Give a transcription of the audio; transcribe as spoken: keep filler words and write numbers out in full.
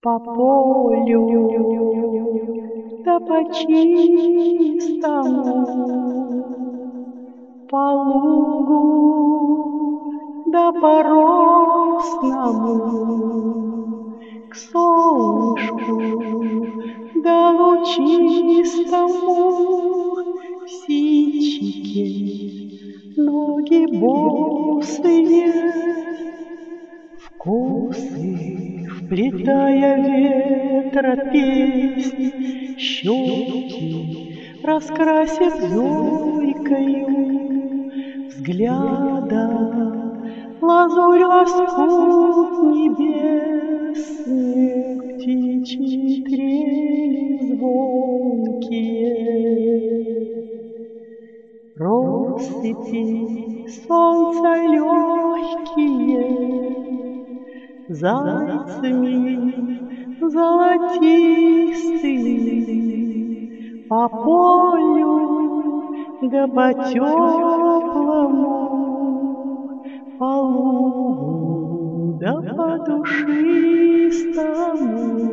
По полю, да по чистому, по лугу, да по росному, к солнышку, да лучистому, в ситчике ноги босые, в косы вплетая ветра песнь, щеки раскрасив зорькою, взгляда лазурь лоскут небесных, птичьи трели звонкие, россыпи солнца легкие, зайцами золотистыми по полю да по теплому, по лугу да по душистому.